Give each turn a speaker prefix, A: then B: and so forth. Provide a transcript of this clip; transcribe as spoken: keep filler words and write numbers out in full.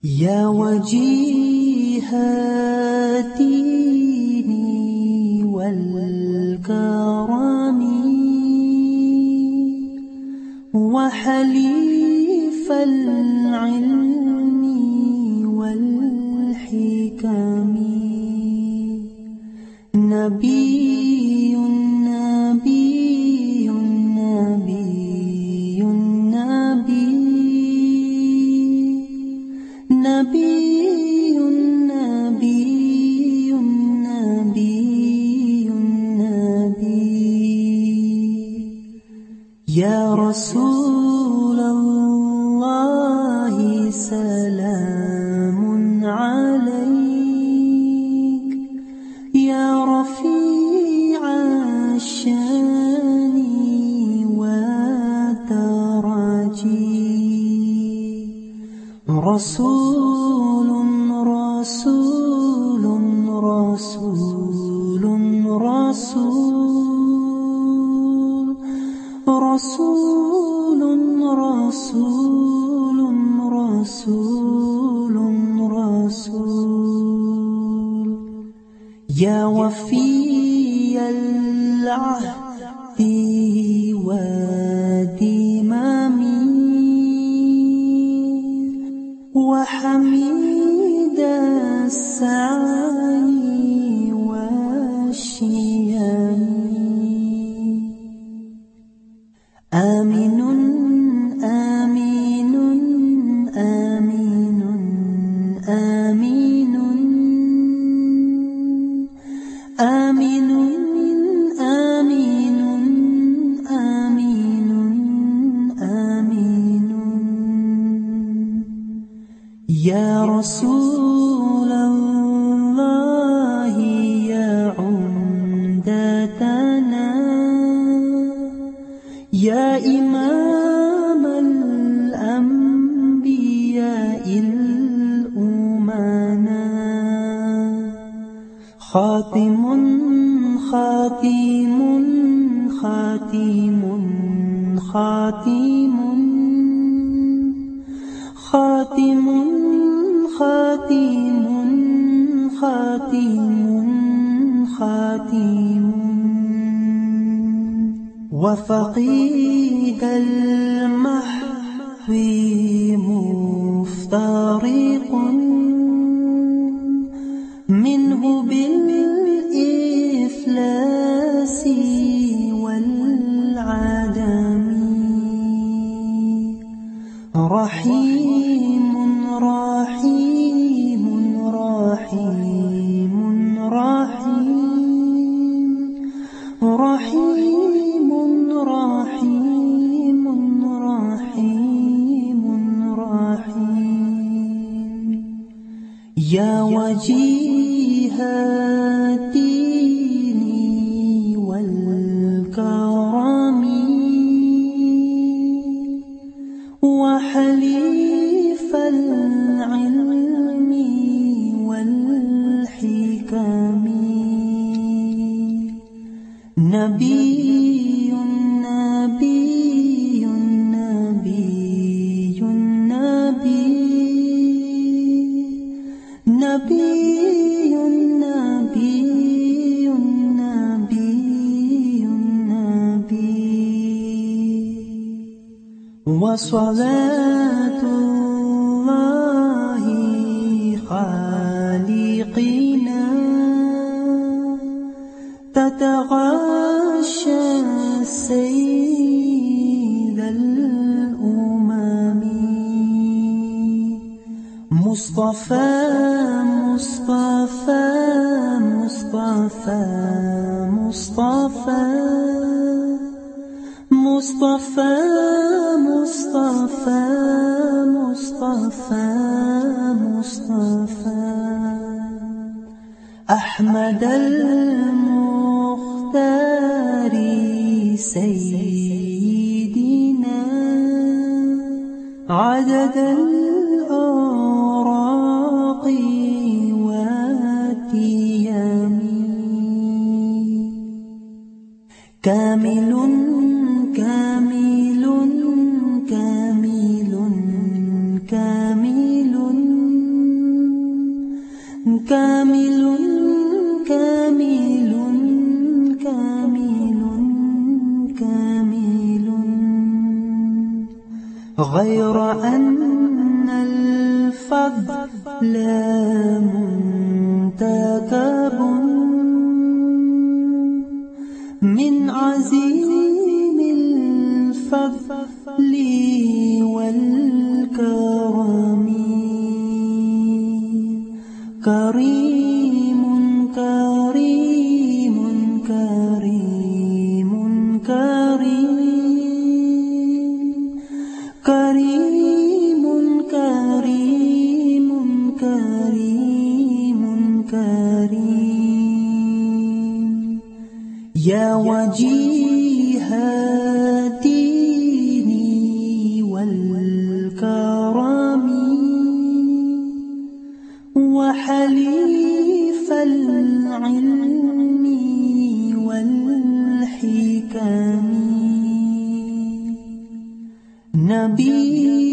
A: يا وجيه الدين والكرم وحليف العلم والحكم نبي نبي نبي نبي نبي نبي نبي نبي يا رسول الله سلام عليك يا رفيع الشان والدرجي رسول رسول رسول رسول رسول رسول رسول رسول يا وفي العهد والذمم وحميد السعي والشيم آمن آمين آمين آمين آمين آمين آمين آمين يا رسول الله يا عمدتنا يا إمام الأنبياء الأمنا خاتم خاتم خاتم خاتم خاتم خاتم خاتم خاتم وفقيد المحو مفترق منه بالإفلاس والعدم رحيم رحيم رحيم رحيم رحيم رحيم رحيم رحيم يا وجيه الدين والكرم وحليف العلم والحكم نبي نبي نبي نبي نبي نبي نبي نبي وصلاة الله خالقنا تتغاشى سيد الأمم مصطفى مصطفى مصطفى مصطفى مصطفى مصطفى مصطفى مصطفى أحمد المختار سيدنا عدد الأوراق والتيام كامل كامل كامل كامل كامل كامل كامل كامل غير أن الفضل منتكب من عزيم الفضل والكرم كريم كريم كريم كريم كريم كريم كريم كريم يا وجيه الدين والكرم وحليف العلم والحكم نبي